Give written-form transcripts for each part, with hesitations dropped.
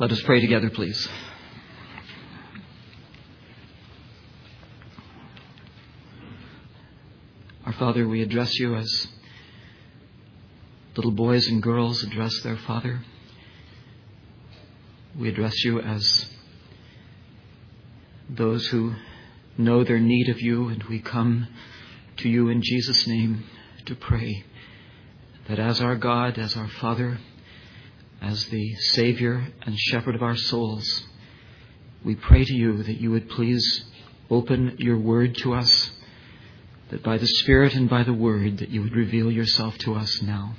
Let us pray together, please. Our Father, we address you as little boys and girls address their Father. We address you as those who know their need of you, and we come to you in Jesus' name to pray that as our God, as our Father, as the Savior and Shepherd of our souls, we pray to you that you would please open your word to us, that by the Spirit and by the word that you would reveal yourself to us now.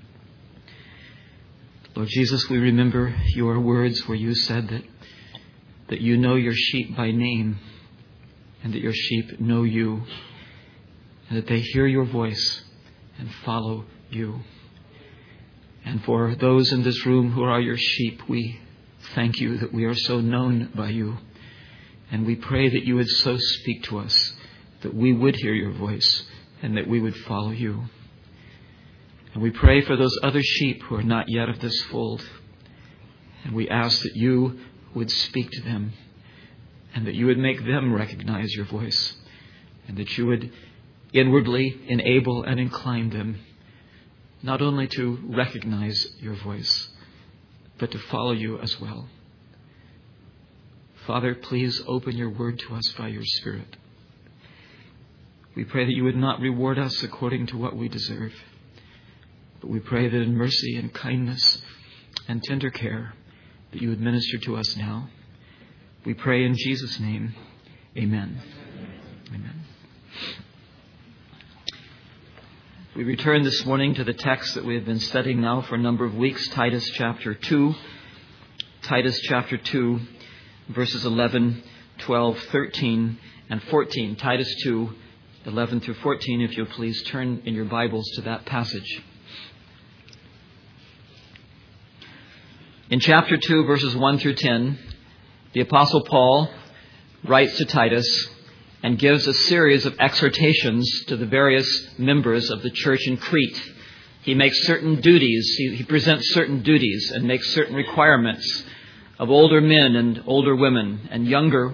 Lord Jesus, we remember your words where you said that you know your sheep by name, and that your sheep know you, and that they hear your voice and follow you. And for those in this room who are your sheep, we thank you that we are so known by you. And we pray that you would so speak to us that we would hear your voice and that we would follow you. And we pray for those other sheep who are not yet of this fold. And we ask that you would speak to them and that you would make them recognize your voice, and that you would inwardly enable and incline them not only to recognize your voice, but to follow you as well. Father, please open your word to us by your Spirit. We pray that you would not reward us according to what we deserve, but we pray that in mercy and kindness and tender care that you would minister to us now. We pray in Jesus' name. Amen. Amen. We return this morning to the text that we have been studying now for a number of weeks, Titus chapter 2. Titus chapter 2, verses 11, 12, 13, and 14. Titus 2, 11 through 14, if you'll please turn in your Bibles to that passage. In chapter 2, verses 1 through 10, the Apostle Paul writes to Titus and gives a series of exhortations to the various members of the church in Crete. He makes certain duties, he presents certain duties and makes certain requirements of older men and older women and younger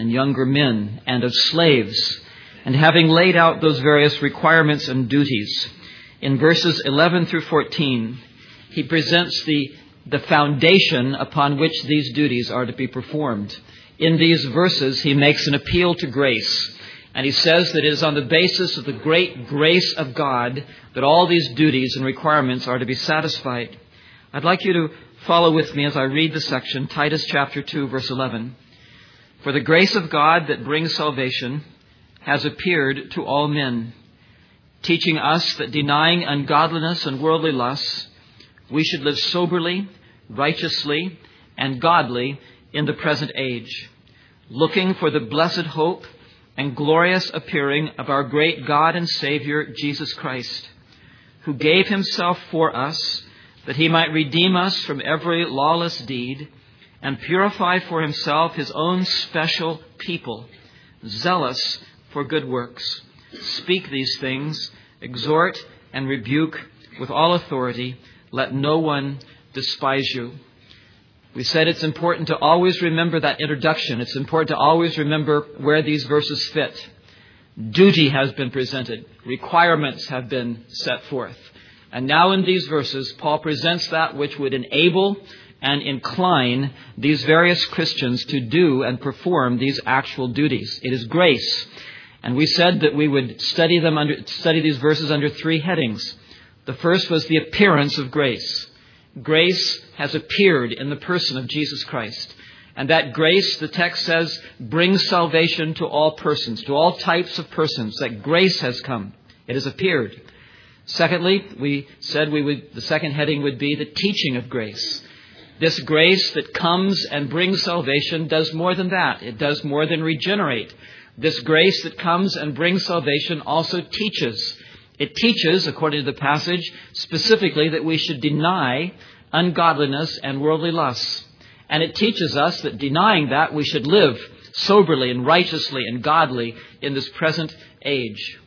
men and of slaves. And having laid out those various requirements and duties, in verses 11 through 14, he presents the foundation upon which these duties are to be performed. In these verses, he makes an appeal to grace. And he says that it is on the basis of the great grace of God that all these duties and requirements are to be satisfied. I'd like you to follow with me as I read the section, Titus chapter 2, verse 11. For the grace of God that brings salvation has appeared to all men, teaching us that denying ungodliness and worldly lusts, we should live soberly, righteously, and godly in the present age, looking for the blessed hope and glorious appearing of our great God and Savior, Jesus Christ, who gave himself for us, that he might redeem us from every lawless deed and purify for himself his own special people, zealous for good works. Speak these things, exhort and rebuke with all authority. Let no one despise you. We said it's important to always remember that introduction. It's important to always remember where these verses fit. Duty has been presented. Requirements have been set forth. And now in these verses, Paul presents that which would enable and incline these various Christians to do and perform these actual duties. It is grace. And we said that we would study these verses under three headings. The first was the appearance of grace. Grace has appeared in the person of Jesus Christ. And that grace, the text says, brings salvation to all persons, to all types of persons. That grace has come. It has appeared. Secondly, we said the second heading would be the teaching of grace. This grace that comes and brings salvation does more than that. It does more than regenerate. This grace that comes and brings salvation also teaches. It teaches, according to the passage, specifically that we should deny ungodliness and worldly lusts. And it teaches us that denying that, we should live soberly and righteously and godly in this present age.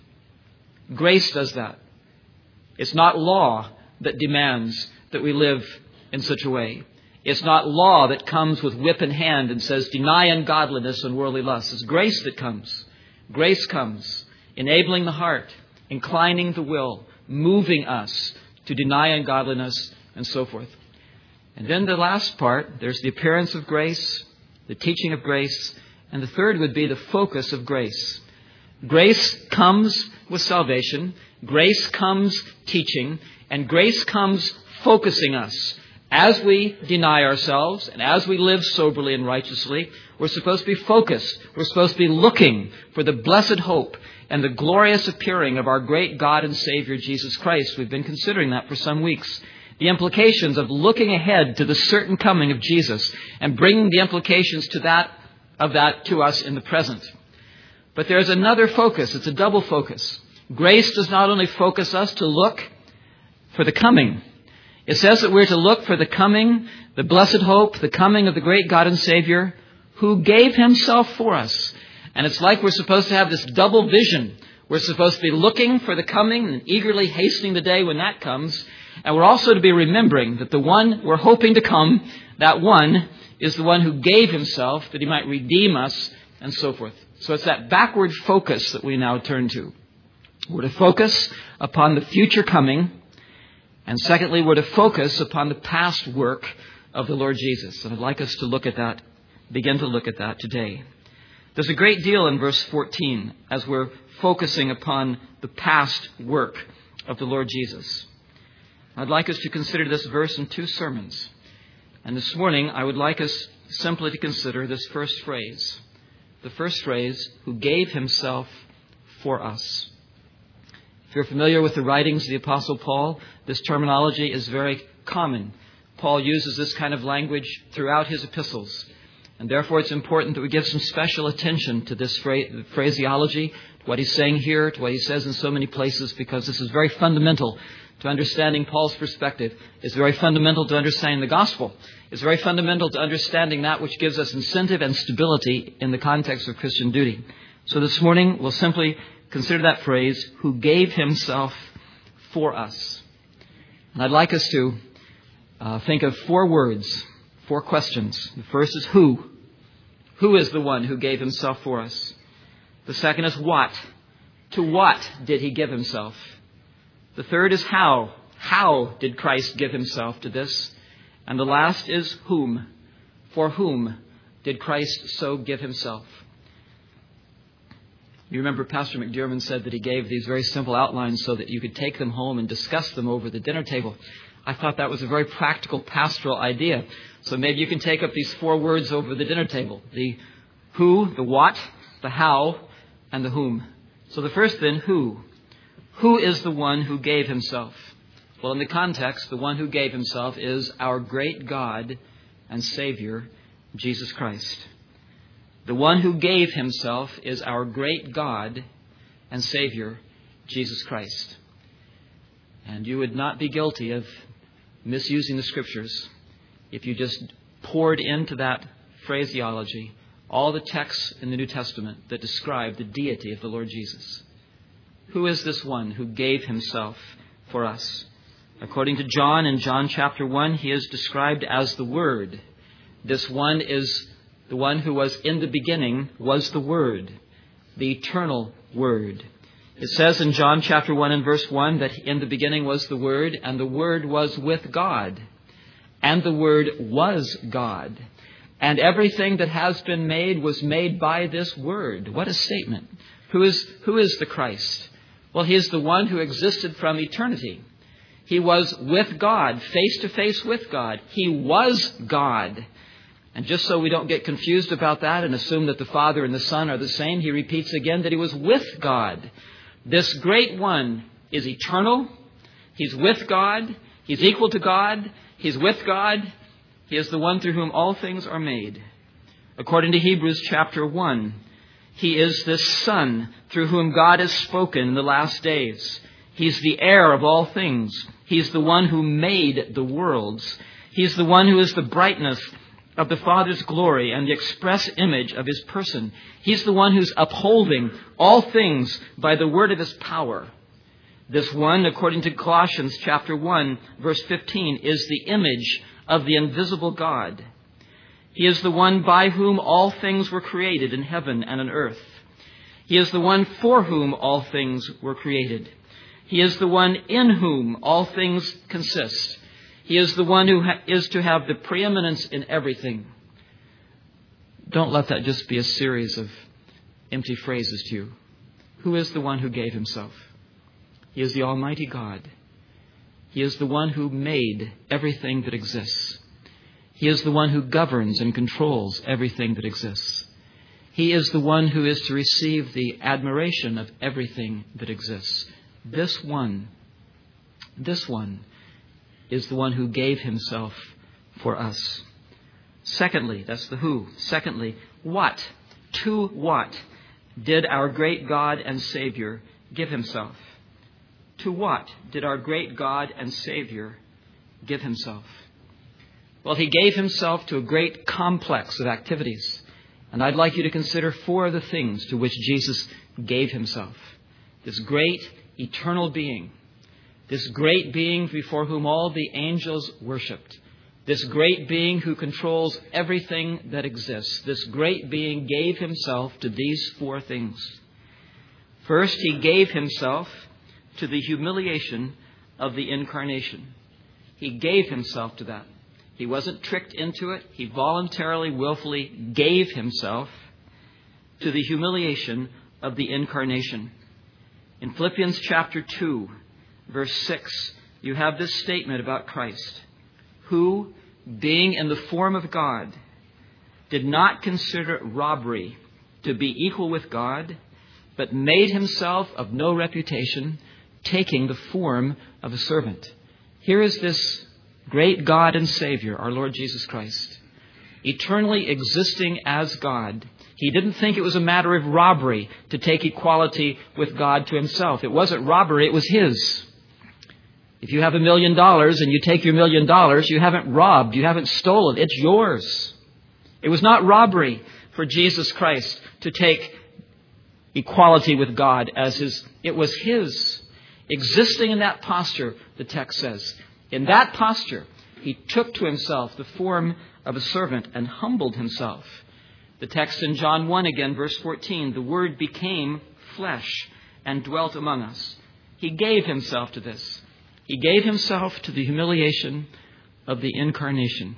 Grace does that. It's not law that demands that we live in such a way. It's not law that comes with whip in hand and says, deny ungodliness and worldly lust. It's grace that comes. Grace comes, enabling the heart, inclining the will, moving us to deny ungodliness and so forth. And then the last part, there's the appearance of grace, the teaching of grace, and the third would be the focus of grace. Grace comes with salvation, grace comes teaching, and grace comes focusing us. As we deny ourselves and as we live soberly and righteously, we're supposed to be focused. We're supposed to be looking for the blessed hope and the glorious appearing of our great God and Savior, Jesus Christ. We've been considering that for some weeks. The implications of looking ahead to the certain coming of Jesus and bringing the implications of that to us in the present. But there's another focus. It's a double focus. Grace does not only focus us to look for the coming. It says that we're to look for the coming, the blessed hope, the coming of the great God and Savior who gave himself for us. And it's like we're supposed to have this double vision. We're supposed to be looking for the coming and eagerly hastening the day when that comes. And we're also to be remembering that the one we're hoping to come, that one is the one who gave himself that he might redeem us and so forth. So it's that backward focus that we now turn to. We're to focus upon the future coming. And secondly, we're to focus upon the past work of the Lord Jesus. And I'd like us to look at that, begin to look at that today. There's a great deal in verse 14 as we're focusing upon the past work of the Lord Jesus. I'd like us to consider this verse in two sermons. And this morning, I would like us simply to consider this first phrase. The first phrase, who gave himself for us. If you're familiar with the writings of the Apostle Paul, this terminology is very common. Paul uses this kind of language throughout his epistles. And therefore it's important that we give some special attention to this phraseology, to what he's saying here, to what he says in so many places, because this is very fundamental to understanding Paul's perspective. It's very fundamental to understanding the gospel. It's very fundamental to understanding that which gives us incentive and stability in the context of Christian duty. So this morning we'll simply consider that phrase, who gave himself for us. And I'd like us to think of four words, four questions. The first is who. Who is the one who gave himself for us? The second is what. To what did he give himself? The third is how. How did Christ give himself to this? And the last is whom. For whom did Christ so give himself? You remember Pastor McDermott said that he gave these very simple outlines so that you could take them home and discuss them over the dinner table. I thought that was a very practical pastoral idea. So maybe you can take up these four words over the dinner table. The who, the what, the how, and the whom. So the first then, who. Who is the one who gave himself? Well, in the context, the one who gave himself is our great God and Savior, Jesus Christ. The one who gave himself is our great God and Savior, Jesus Christ. And you would not be guilty of misusing the Scriptures if you just poured into that phraseology all the texts in the New Testament that describe the deity of the Lord Jesus. Who is this one who gave himself for us? According to John, in John chapter 1, he is described as the Word. This one is the one who was in the beginning, was the Word, the eternal Word. It says in John chapter 1 and verse 1 that in the beginning was the Word, and the Word was with God, and the Word was God. And everything that has been made was made by this Word. What a statement. Who is the Christ? Well, he is the one who existed from eternity. He was with God, face to face with God. He was God. And just so we don't get confused about that and assume that the Father and the Son are the same, he repeats again that he was with God. This great one is eternal. He's with God. He's equal to God. He's with God. He is the one through whom all things are made. According to Hebrews chapter 1, he is this Son through whom God has spoken in the last days. He's the heir of all things. He's the one who made the worlds. He's the one who is the brightness of the Father's glory and the express image of his person. He's the one who's upholding all things by the word of his power. This one, according to Colossians chapter 1, verse 15, is the image of the invisible God. He is the one by whom all things were created in heaven and on earth. He is the one for whom all things were created. He is the one in whom all things consist. He is the one who is to have the preeminence in everything. Don't let that just be a series of empty phrases to you. Who is the one who gave himself? He is the Almighty God. He is the one who made everything that exists. He is the one who governs and controls everything that exists. He is the one who is to receive the admiration of everything that exists. This one is the one who gave himself for us. Secondly, that's the who. Secondly, what? To what did our great God and Savior give himself? To what did our great God and Savior give himself? Well, he gave himself to a great complex of activities. And I'd like you to consider four of the things to which Jesus gave himself. This great eternal being. This great being before whom all the angels worshipped. This great being who controls everything that exists. This great being gave himself to these four things. First, he gave himself to the humiliation of the incarnation. He gave himself to that. He wasn't tricked into it. He voluntarily, willfully gave himself to the humiliation of the incarnation. In Philippians chapter 2, verse 6, you have this statement about Christ, who, being in the form of God, did not consider it robbery to be equal with God, but made himself of no reputation, taking the form of a servant. Here is this great God and Savior, our Lord Jesus Christ, eternally existing as God. He didn't think it was a matter of robbery to take equality with God to himself. It wasn't robbery, it was his. If you have $1 million and you take your $1 million, you haven't robbed, you haven't stolen. It's yours. It was not robbery for Jesus Christ to take equality with God as his. It was his. Existing in that posture, the text says. In that posture, he took to himself the form of a servant and humbled himself. The text in John 1 again, verse 14, the Word became flesh and dwelt among us. He gave himself to this. He gave himself to the humiliation of the incarnation.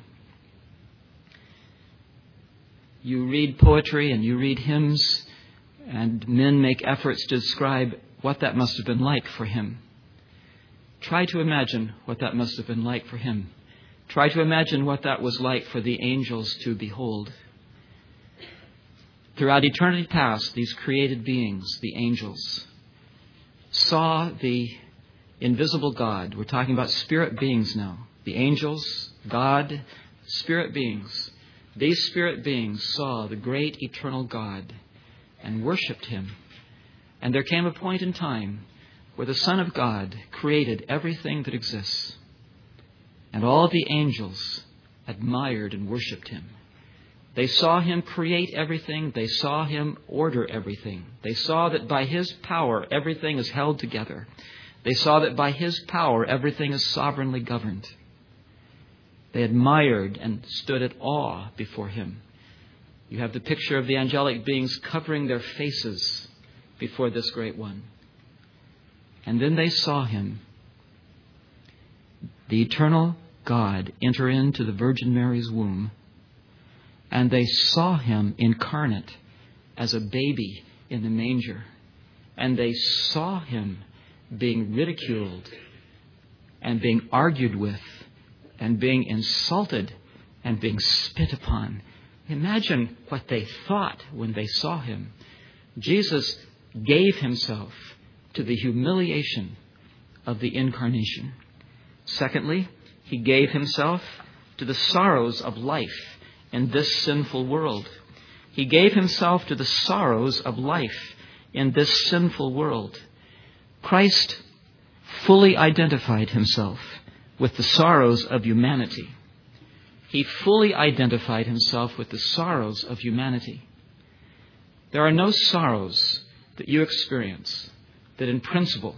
You read poetry and you read hymns, and men make efforts to describe what that must have been like for him. Try to imagine what that must have been like for him. Try to imagine what that was like for the angels to behold. Throughout eternity past, these created beings, the angels, saw the invisible God. We're talking about spirit beings now. The angels, God, spirit beings. These spirit beings saw the great eternal God and worshipped him. And there came a point in time where the Son of God created everything that exists. And all the angels admired and worshipped him. They saw him create everything. They saw him order everything. They saw that by his power, everything is held together. They saw that by his power, everything is sovereignly governed. They admired and stood at awe before him. You have the picture of the angelic beings covering their faces before this great one. And then they saw him, the eternal God, enter into the Virgin Mary's womb. And they saw him incarnate as a baby in the manger. And they saw him being ridiculed and being argued with and being insulted and being spit upon. Imagine what they thought when they saw him. Jesus gave himself to the humiliation of the incarnation. Secondly, he gave himself to the sorrows of life in this sinful world. He gave himself to the sorrows of life in this sinful world. Christ fully identified himself with the sorrows of humanity. He fully identified himself with the sorrows of humanity. There are no sorrows that you experience that in principle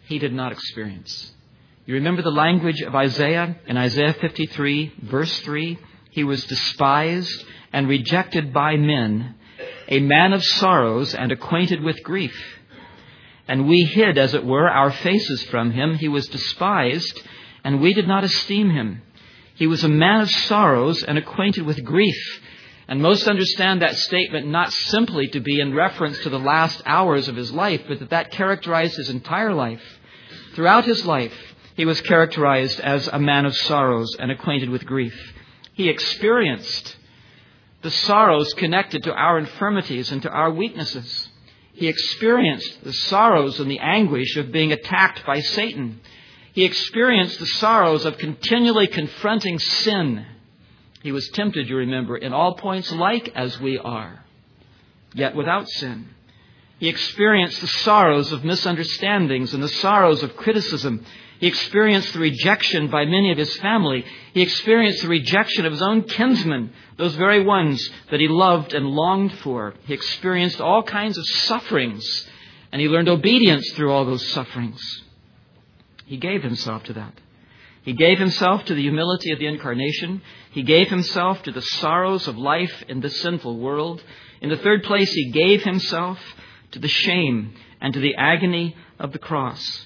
he did not experience. You remember the language of Isaiah in Isaiah 53, verse 3? He was despised and rejected by men, a man of sorrows and acquainted with grief. And we hid, as it were, our faces from him. He was despised, and we did not esteem him. He was a man of sorrows and acquainted with grief. And most understand that statement not simply to be in reference to the last hours of his life, but that characterized his entire life. Throughout his life, he was characterized as a man of sorrows and acquainted with grief. He experienced the sorrows connected to our infirmities and to our weaknesses. He experienced the sorrows and the anguish of being attacked by Satan. He experienced the sorrows of continually confronting sin. He was tempted, you remember, in all points like as we are, yet without sin. He experienced the sorrows of misunderstandings and the sorrows of criticism. He experienced the rejection by many of his family. He experienced the rejection of his own kinsmen, those very ones that he loved and longed for. He experienced all kinds of sufferings, and he learned obedience through all those sufferings. He gave himself to that. He gave himself to the humility of the incarnation. He gave himself to the sorrows of life in this sinful world. In the third place, he gave himself to the shame and to the agony of the cross.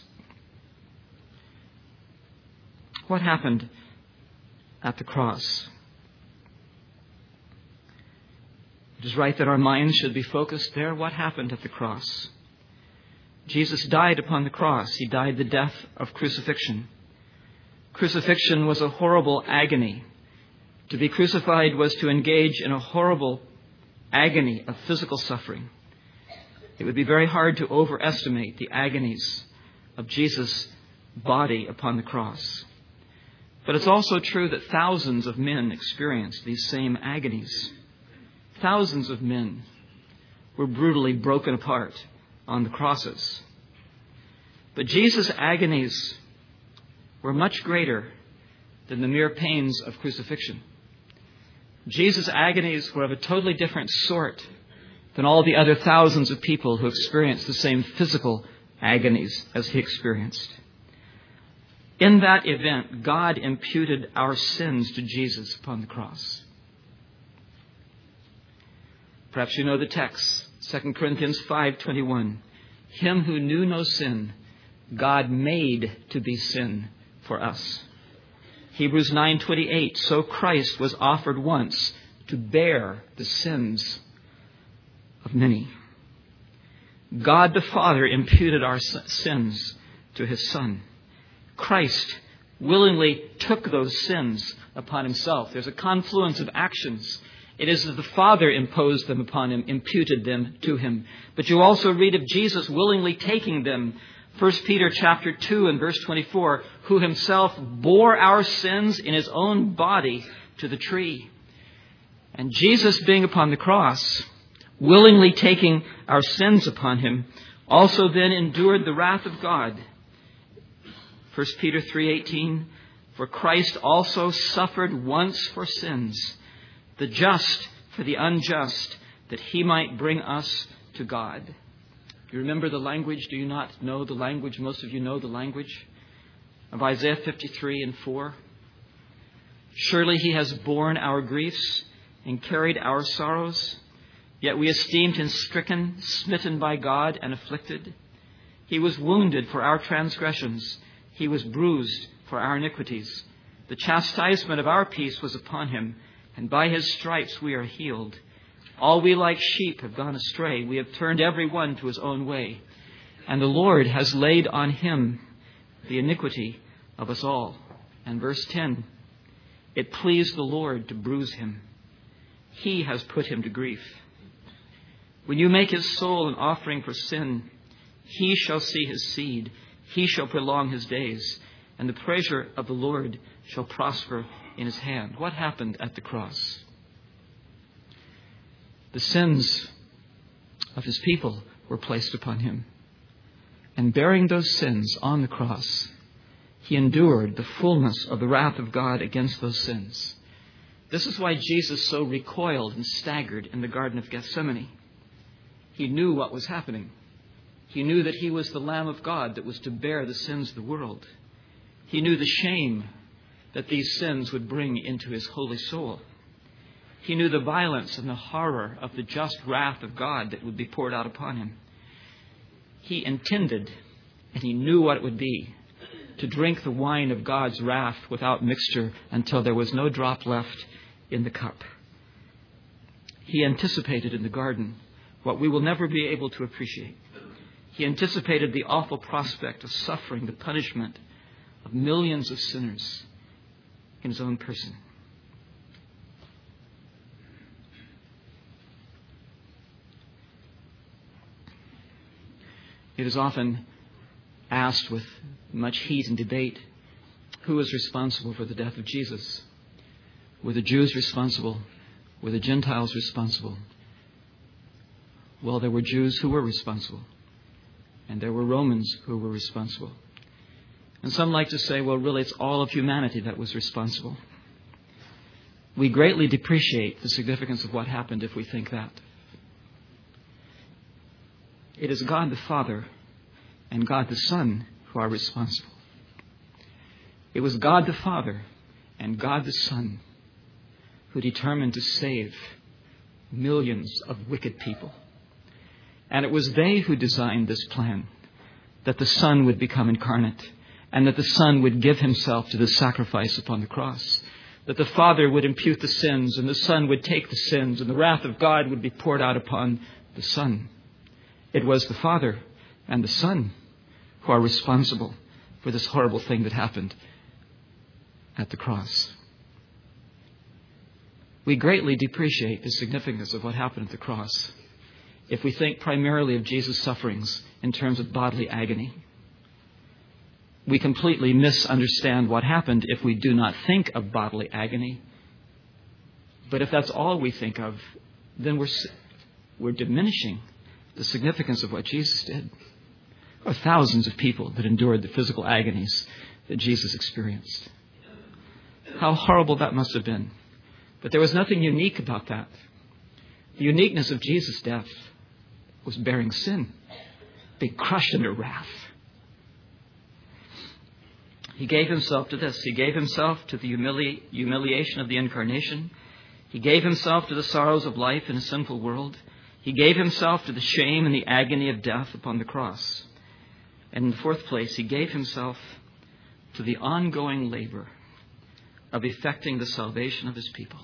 What happened at the cross? It is right that our minds should be focused there. What happened at the cross? Jesus died upon the cross. He died the death of crucifixion. Crucifixion was a horrible agony. To be crucified was to engage in a horrible agony of physical suffering. It would be very hard to overestimate the agonies of Jesus' body upon the cross. But it's also true that thousands of men experienced these same agonies. Thousands of men were brutally broken apart on the crosses. But Jesus' agonies were much greater than the mere pains of crucifixion. Jesus' agonies were of a totally different sort than all the other thousands of people who experienced the same physical agonies as he experienced. In that event, God imputed our sins to Jesus upon the cross. Perhaps you know the text, 2 Corinthians 5:21. Him who knew no sin, God made to be sin for us. Hebrews 9:28. So Christ was offered once to bear the sins of many. God the Father imputed our sins to his Son. Christ willingly took those sins upon himself. There's a confluence of actions. It is that the Father imposed them upon him, imputed them to him. But you also read of Jesus willingly taking them. 1 Peter chapter 2 and verse 24, who himself bore our sins in his own body to the tree. And Jesus, being upon the cross, willingly taking our sins upon him, also then endured the wrath of God. 1 Peter 3:18, for Christ also suffered once for sins, the just for the unjust, that he might bring us to God. Do you remember the language? Do you not know the language? Most of you know the language of Isaiah 53 and 4. Surely he has borne our griefs and carried our sorrows, yet we esteemed him stricken, smitten by God, and afflicted. He was wounded for our transgressions. He was bruised for our iniquities. The chastisement of our peace was upon him, and by his stripes we are healed. All we like sheep have gone astray. We have turned every one to his own way. And the Lord has laid on him the iniquity of us all. And verse 10, it pleased the Lord to bruise him. He has put him to grief. When you make his soul an offering for sin, he shall see his seed. He shall prolong his days, and the pleasure of the Lord shall prosper in his hand. What happened at the cross? The sins of his people were placed upon him. And bearing those sins on the cross, he endured the fullness of the wrath of God against those sins. This is why Jesus so recoiled and staggered in the Garden of Gethsemane. He knew what was happening. He knew that he was the Lamb of God that was to bear the sins of the world. He knew the shame that these sins would bring into his holy soul. He knew the violence and the horror of the just wrath of God that would be poured out upon him. He intended, and he knew what it would be, to drink the wine of God's wrath without mixture until there was no drop left in the cup. He anticipated in the garden what we will never be able to appreciate. He anticipated the awful prospect of suffering the punishment of millions of sinners in his own person. It is often asked with much heat and debate, who was responsible for the death of Jesus? Were the Jews responsible? Were the Gentiles responsible? Well, there were Jews who were responsible. And there were Romans who were responsible. And some like to say, well, really, it's all of humanity that was responsible. We greatly depreciate the significance of what happened if we think that. It is God the Father and God the Son who are responsible. It was God the Father and God the Son who determined to save millions of wicked people. And it was they who designed this plan, that the Son would become incarnate and that the Son would give himself to the sacrifice upon the cross, that the Father would impute the sins and the Son would take the sins and the wrath of God would be poured out upon the Son. It was the Father and the Son who are responsible for this horrible thing that happened at the cross. We greatly depreciate the significance of what happened at the cross if we think primarily of Jesus' sufferings in terms of bodily agony. We completely misunderstand what happened if we do not think of bodily agony. But if that's all we think of, then we're diminishing the significance of what Jesus did. There are thousands of people that endured the physical agonies that Jesus experienced. How horrible that must have been. But there was nothing unique about that. The uniqueness of Jesus' death was bearing sin, being crushed under wrath. He gave himself to this. He gave himself to the humiliation of the incarnation. He gave himself to the sorrows of life in a sinful world. He gave himself to the shame and the agony of death upon the cross. And in the fourth place, he gave himself to the ongoing labor of effecting the salvation of his people.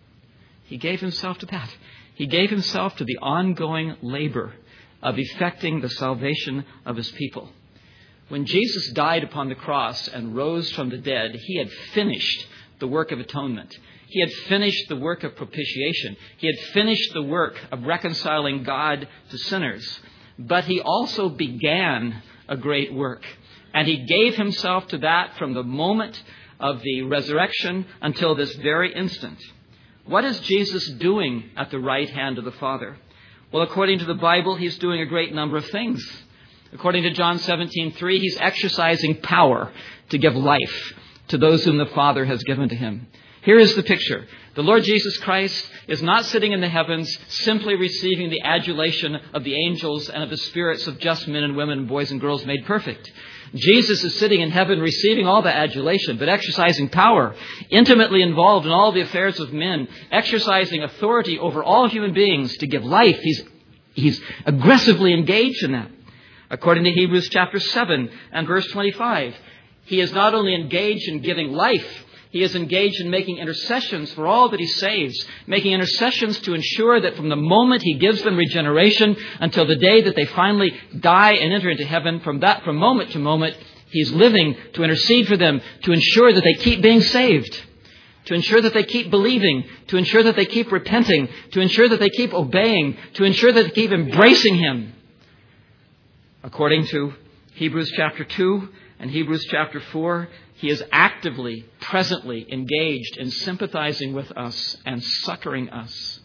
He gave himself to that. He gave himself to the ongoing labor of effecting the salvation of his people. When Jesus died upon the cross and rose from the dead, he had finished the work of atonement. He had finished the work of propitiation. He had finished the work of reconciling God to sinners. But he also began a great work. And he gave himself to that from the moment of the resurrection until this very instant. What is Jesus doing at the right hand of the Father? Well, according to the Bible, he's doing a great number of things. According to John 17:3, he's exercising power to give life to those whom the Father has given to him. Here is the picture. The Lord Jesus Christ is not sitting in the heavens simply receiving the adulation of the angels and of the spirits of just men and women, boys and girls made perfect. Jesus is sitting in heaven receiving all the adulation, but exercising power, intimately involved in all the affairs of men, exercising authority over all human beings to give life. He's aggressively engaged in that. According to Hebrews chapter 7 and verse 25, he is not only engaged in giving life, he is engaged in making intercessions for all that he saves, making intercessions to ensure that from the moment he gives them regeneration until the day that they finally die and enter into heaven, from moment to moment, he's living to intercede for them, to ensure that they keep being saved, to ensure that they keep believing, to ensure that they keep repenting, to ensure that they keep obeying, to ensure that they keep embracing him. According to Hebrews chapter 2 and Hebrews chapter 4, he is actively, presently engaged in sympathizing with us and succoring us.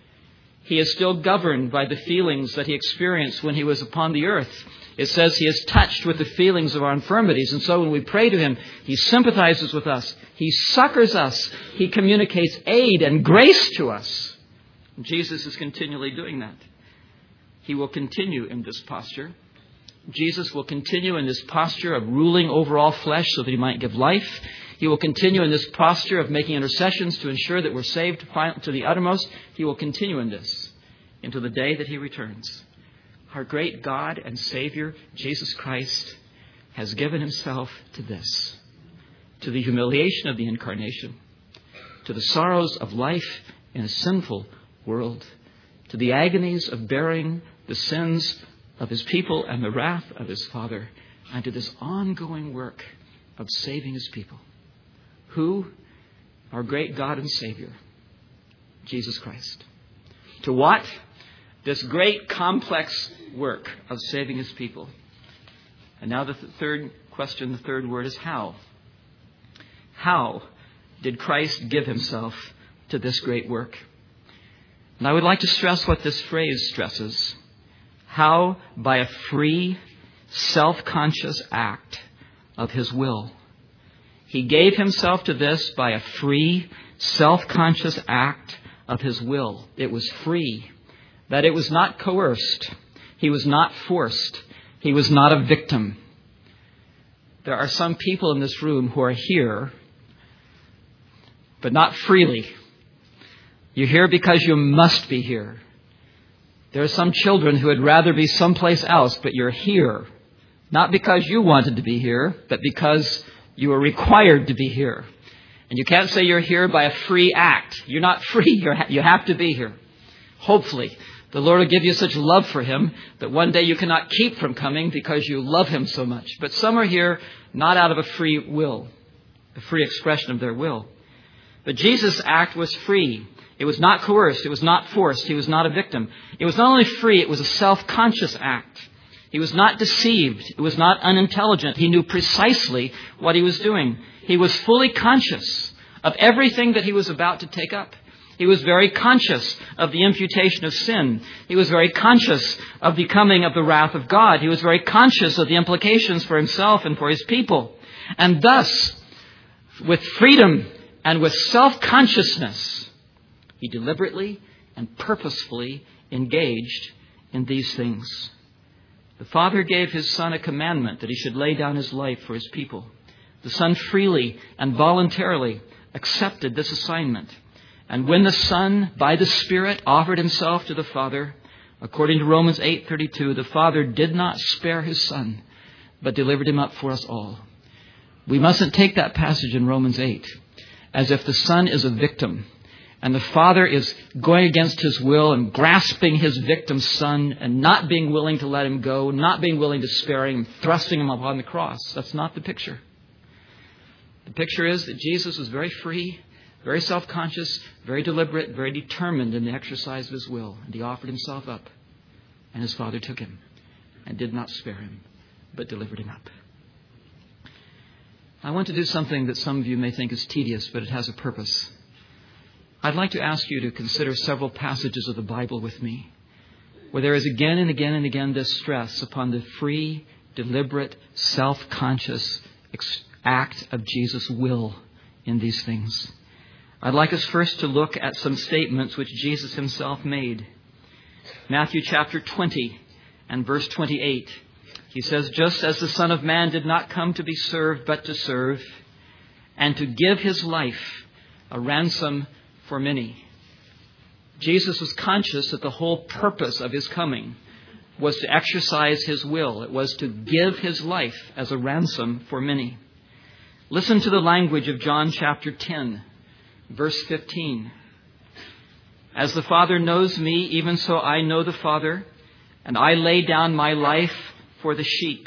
He is still governed by the feelings that he experienced when he was upon the earth. It says he is touched with the feelings of our infirmities. And so when we pray to him, he sympathizes with us. He succors us. He communicates aid and grace to us. Jesus is continually doing that. He will continue in this posture Jesus will continue in this posture of ruling over all flesh so that he might give life. He will continue in this posture of making intercessions to ensure that we're saved to the uttermost. He will continue in this until the day that he returns. Our great God and Savior, Jesus Christ, has given himself to this, to the humiliation of the incarnation, to the sorrows of life in a sinful world, to the agonies of bearing the sins of his people and the wrath of his Father, and to this ongoing work of saving his people. Who? Our great God and Savior, Jesus Christ. To what? This great complex work of saving his people. And now the third question, the third word is how. How did Christ give himself to this great work? And I would like to stress what this phrase stresses. How? By a free, self-conscious act of his will. He gave himself to this by a free, self-conscious act of his will. It was free. That it was not coerced. He was not forced. He was not a victim. There are some people in this room who are here, but not freely. You're here because you must be here. There are some children who would rather be someplace else, but you're here. Not because you wanted to be here, but because you are required to be here. And you can't say you're here by a free act. You're not free. You have to be here. Hopefully, the Lord will give you such love for him that one day you cannot keep from coming because you love him so much. But some are here not out of a free will, a free expression of their will. But Jesus' act was free. It was not coerced. It was not forced. He was not a victim. It was not only free, it was a self-conscious act. He was not deceived. It was not unintelligent. He knew precisely what he was doing. He was fully conscious of everything that he was about to take up. He was very conscious of the imputation of sin. He was very conscious of the coming of the wrath of God. He was very conscious of the implications for himself and for his people. And thus, with freedom and with self-consciousness, he deliberately and purposefully engaged in these things. The Father gave his Son a commandment that he should lay down his life for his people. The Son freely and voluntarily accepted this assignment. And when the Son, by the Spirit, offered himself to the Father, according to Romans 8:32, the Father did not spare his Son, but delivered him up for us all. We mustn't take that passage in Romans 8 as if the Son is a victim and the Father is going against his will and grasping his victim's Son and not being willing to let him go, not being willing to spare him, thrusting him upon the cross. That's not the picture. The picture is that Jesus was very free, very self-conscious, very deliberate, very determined in the exercise of his will. And he offered himself up. And his Father took him and did not spare him, but delivered him up. I want to do something that some of you may think is tedious, but it has a purpose. I'd like to ask you to consider several passages of the Bible with me, where there is again and again and again this stress upon the free, deliberate, self-conscious act of Jesus' will in these things. I'd like us first to look at some statements which Jesus himself made. Matthew chapter 20 and verse 28. He says, "Just as the Son of Man did not come to be served, but to serve, and to give his life a ransom for many." Jesus was conscious that the whole purpose of his coming was to exercise his will. It was to give his life as a ransom for many. Listen to the language of John chapter 10, verse 15. "As the Father knows me, even so I know the Father, and I lay down my life for the sheep."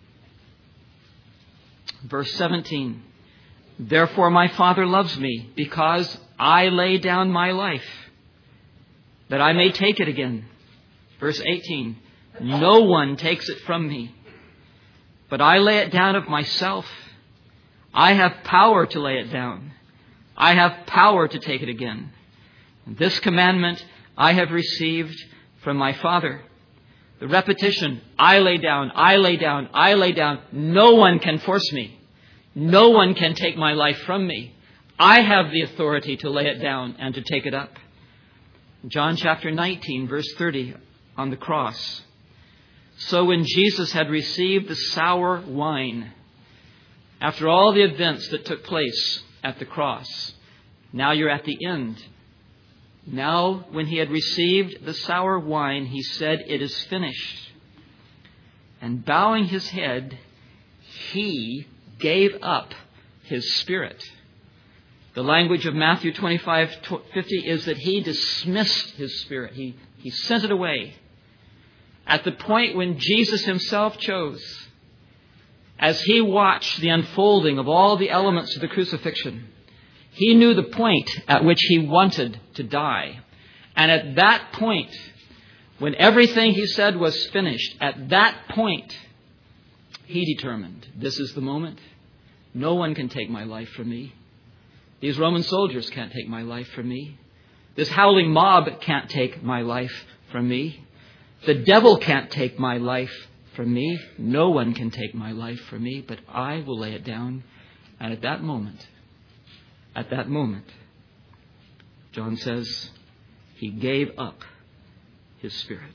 Verse 17. "Therefore my Father loves me, because I lay down my life, that I may take it again." Verse 18. "No one takes it from me, but I lay it down of myself. I have power to lay it down. I have power to take it again. And this commandment I have received from my Father." The repetition, I lay down, I lay down, I lay down. No one can force me. No one can take my life from me. I have the authority to lay it down and to take it up. John chapter 19, verse 30, on the cross. So when Jesus had received the sour wine, after all the events that took place at the cross, now you're at the end. Now, when he had received the sour wine, he said, "It is finished." And bowing his head, he gave up his spirit. The language of Matthew 25:50 is that he dismissed his spirit. He sent it away. At the point when Jesus himself chose, as he watched the unfolding of all the elements of the crucifixion, he knew the point at which he wanted to die. And at that point, when everything he said was finished, at that point, he determined, this is the moment. No one can take my life from me. These Roman soldiers can't take my life from me. This howling mob can't take my life from me. The devil can't take my life from me. No one can take my life from me, but I will lay it down. And at that moment, John says, he gave up his spirit.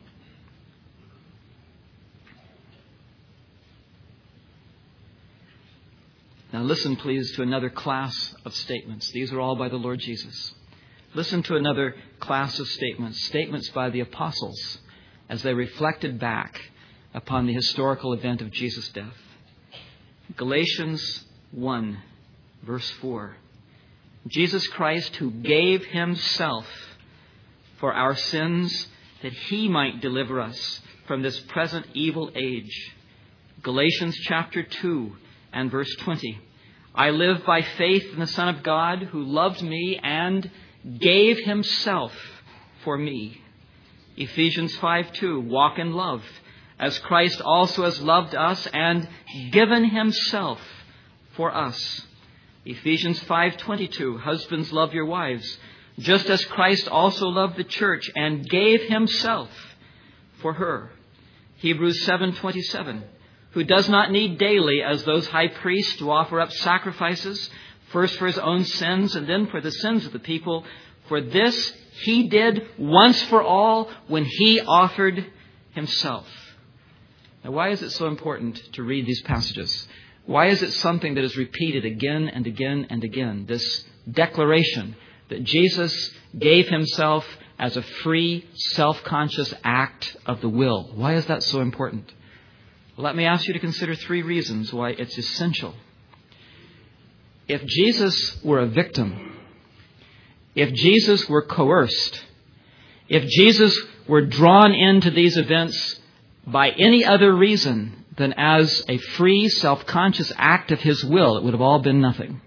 Now listen, please, to another class of statements. These are all by the Lord Jesus. Listen to another class of statements by the apostles as they reflected back upon the historical event of Jesus' death. Galatians 1, verse 4. Jesus Christ, who gave himself for our sins, that he might deliver us from this present evil age. Galatians chapter 2 and verse 20. I live by faith in the Son of God, who loved me and gave himself for me. Ephesians 5:2. Walk in love, as Christ also has loved us and given himself for us. Ephesians 5:22. Husbands, love your wives, just as Christ also loved the church and gave himself for her. Hebrews 7:27. Who does not need daily, as those high priests, to offer up sacrifices, first for his own sins and then for the sins of the people. For this he did once for all when he offered himself. Now, why is it so important to read these passages? Why is it something that is repeated again and again and again? This declaration that Jesus gave himself as a free, self-conscious act of the will. Why is that so important? Let me ask you to consider 3 reasons why it's essential. If Jesus were a victim, if Jesus were coerced, if Jesus were drawn into these events by any other reason than as a free, self-conscious act of his will, it would have all been nothing.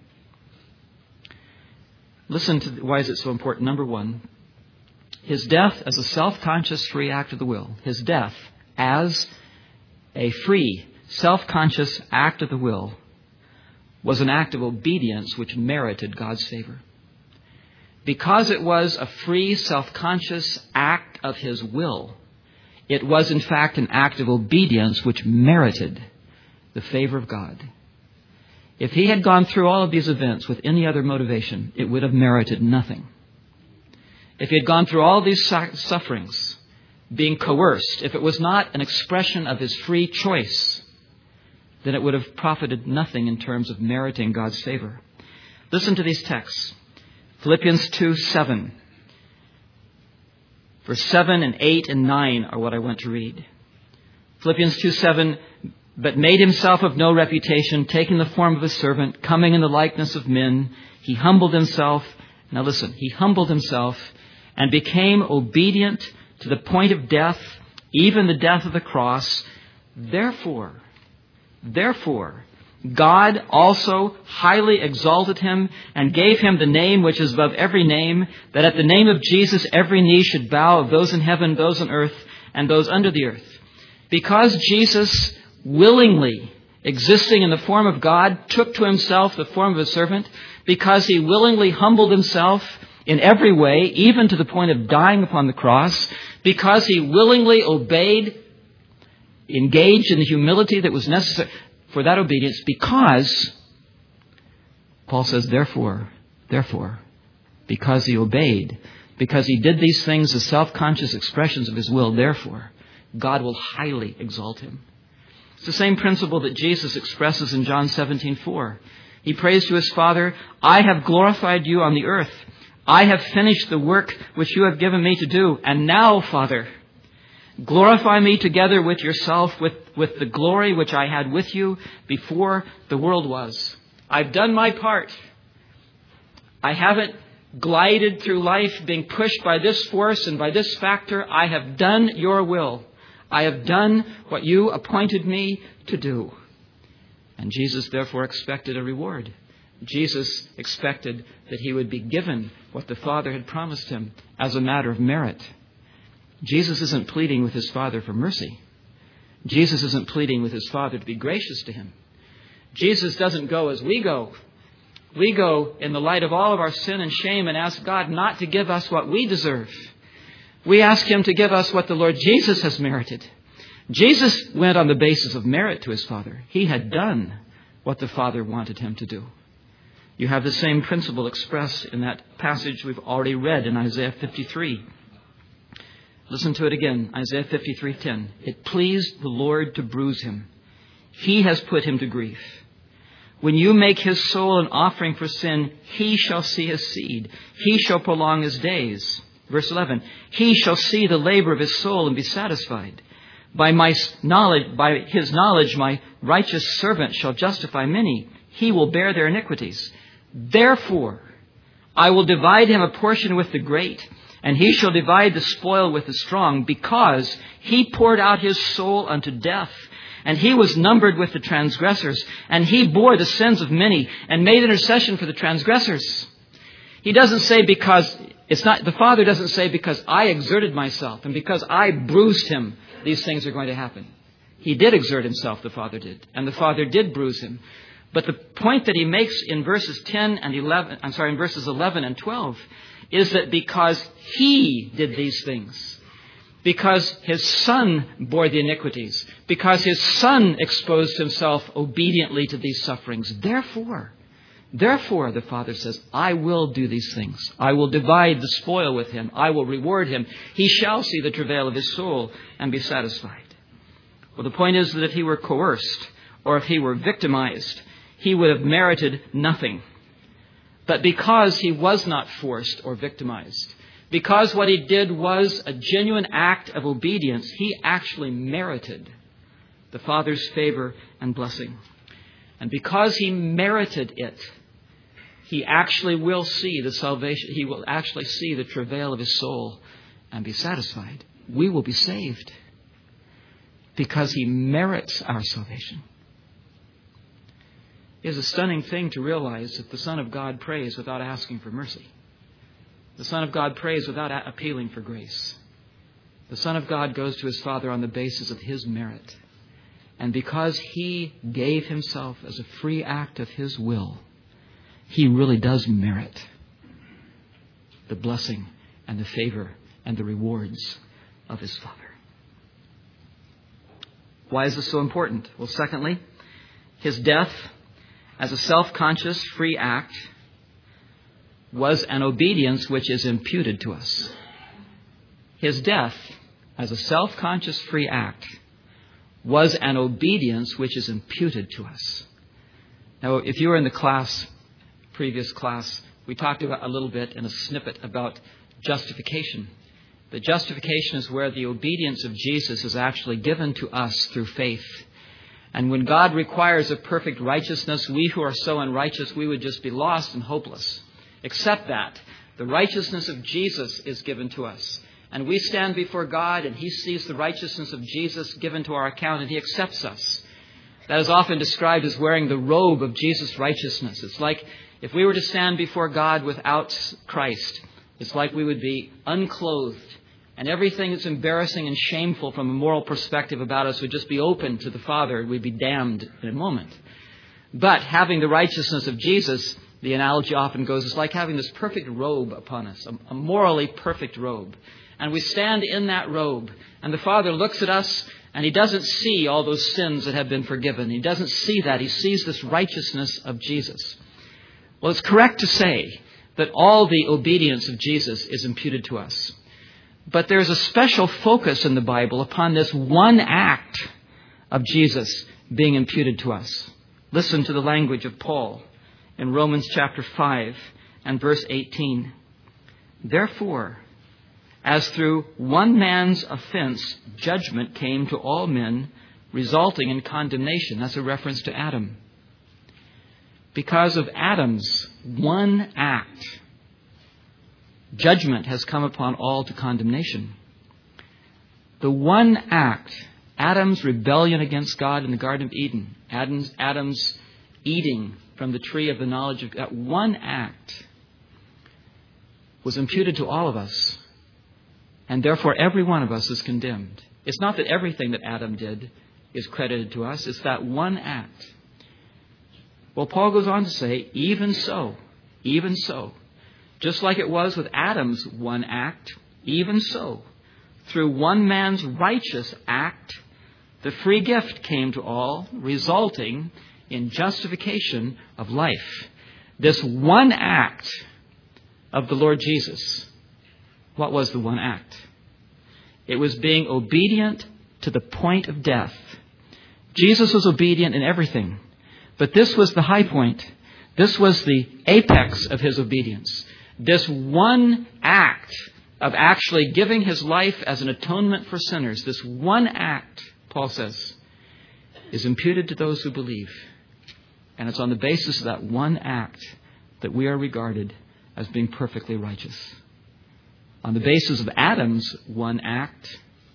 Listen to why is it so important. Number 1, his death as a self-conscious, free act of the will. His death as a free, self-conscious act of the will was an act of obedience which merited God's favor. Because it was a free, self-conscious act of his will, it was in fact an act of obedience which merited the favor of God. If he had gone through all of these events with any other motivation, it would have merited nothing. If he had gone through all these sufferings, being coerced, if it was not an expression of his free choice, then it would have profited nothing in terms of meriting God's favor. Listen to these texts. Philippians 2:7. Verse 7 and 8 and 9 are what I want to read. Philippians 2:7. But made himself of no reputation, taking the form of a servant, coming in the likeness of men, he humbled himself. Now listen, he humbled himself and became obedient to the point of death, even the death of the cross. Therefore, God also highly exalted him and gave him the name which is above every name, that at the name of Jesus every knee should bow, of those in heaven, those on earth, and those under the earth. Because Jesus willingly, existing in the form of God, took to himself the form of a servant, because he willingly humbled himself in every way, even to the point of dying upon the cross, because he willingly obeyed, engaged in the humility that was necessary for that obedience, because, Paul says, therefore, because he obeyed, because he did these things as self-conscious expressions of his will, therefore, God will highly exalt him. It's the same principle that Jesus expresses in John 17:4. He prays to his Father, I have glorified you on the earth. I have finished the work which you have given me to do. And now, Father, glorify me together with yourself with the glory which I had with you before the world was. I've done my part. I haven't glided through life being pushed by this force and by this factor. I have done your will. I have done what you appointed me to do. And Jesus therefore expected a reward. Jesus expected that he would be given what the Father had promised him as a matter of merit. Jesus isn't pleading with his Father for mercy. Jesus isn't pleading with his Father to be gracious to him. Jesus doesn't go as we go. We go in the light of all of our sin and shame and ask God not to give us what we deserve. We ask him to give us what the Lord Jesus has merited. Jesus went on the basis of merit to his Father. He had done what the Father wanted him to do. You have the same principle expressed in that passage we've already read in Isaiah 53. Listen to it again, Isaiah 53:10. It pleased the Lord to bruise him. He has put him to grief. When you make his soul an offering for sin, he shall see his seed. He shall prolong his days. Verse 11, he shall see the labor of his soul and be satisfied. By his knowledge, my righteous servant shall justify many. He will bear their iniquities. Therefore, I will divide him a portion with the great, and he shall divide the spoil with the strong, because he poured out his soul unto death, and he was numbered with the transgressors, and he bore the sins of many, and made intercession for the transgressors. He doesn't say the Father doesn't say because I exerted myself, and because I bruised him, these things are going to happen. He did exert himself, the Father did, and the Father did bruise him. But the point that he makes in verses 11 and 12 is that because he did these things, because his Son bore the iniquities, because his Son exposed himself obediently to these sufferings, therefore, the Father says, I will do these things. I will divide the spoil with him. I will reward him. He shall see the travail of his soul and be satisfied. Well, the point is that if he were coerced or if he were victimized, he would have merited nothing. But because he was not forced or victimized, because what he did was a genuine act of obedience, he actually merited the Father's favor and blessing. And because he merited it, he actually will see the salvation. He will actually see the travail of his soul and be satisfied. We will be saved because he merits our salvation. It is a stunning thing to realize that the Son of God prays without asking for mercy. The Son of God prays without appealing for grace. The Son of God goes to his Father on the basis of his merit. And because he gave himself as a free act of his will, he really does merit the blessing and the favor and the rewards of his Father. Why is this so important? Well, secondly, his death as a self-conscious free act was an obedience which is imputed to us. His death as a self-conscious free act was an obedience which is imputed to us. Now, if you were in the previous class, we talked about a little bit in a snippet about justification. The justification is where the obedience of Jesus is actually given to us through faith. And when God requires a perfect righteousness, we who are so unrighteous, we would just be lost and hopeless. Except that the righteousness of Jesus is given to us. And we stand before God and he sees the righteousness of Jesus given to our account and he accepts us. That is often described as wearing the robe of Jesus' righteousness. It's like if we were to stand before God without Christ, it's like we would be unclothed. And everything that's embarrassing and shameful from a moral perspective about us would just be open to the Father. We'd be damned in a moment. But having the righteousness of Jesus, the analogy often goes, it's like having this perfect robe upon us, a morally perfect robe. And we stand in that robe. And the Father looks at us and he doesn't see all those sins that have been forgiven. He doesn't see that. He sees this righteousness of Jesus. Well, it's correct to say that all the obedience of Jesus is imputed to us. But there's a special focus in the Bible upon this one act of Jesus being imputed to us. Listen to the language of Paul in Romans chapter 5 and verse 18. Therefore, as through one man's offense, judgment came to all men, resulting in condemnation. That's a reference to Adam. Because of Adam's one act, judgment has come upon all to condemnation. The one act, Adam's rebellion against God in the Garden of Eden, Adam's eating from the tree of the knowledge of God, one act was imputed to all of us. And therefore, every one of us is condemned. It's not that everything that Adam did is credited to us. It's that one act. Well, Paul goes on to say, even so, just like it was with Adam's one act, even so, through one man's righteous act, the free gift came to all, resulting in justification of life. This one act of the Lord Jesus, what was the one act? It was being obedient to the point of death. Jesus was obedient in everything, but this was the high point. This was the apex of his obedience. This one act of actually giving his life as an atonement for sinners, this one act, Paul says, is imputed to those who believe. And it's on the basis of that one act that we are regarded as being perfectly righteous. On the basis of Adam's one act,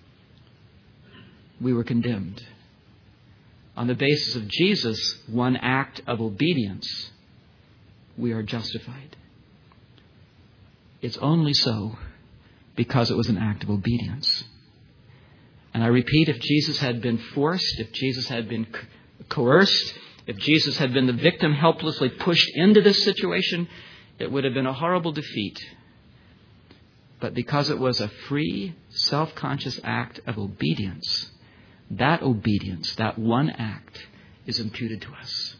we were condemned. On the basis of Jesus' one act of obedience, we are justified. It's only so because it was an act of obedience. And I repeat, if Jesus had been forced, if Jesus had been coerced, if Jesus had been the victim helplessly pushed into this situation, it would have been a horrible defeat. But because it was a free, self-conscious act of obedience, that one act, is imputed to us.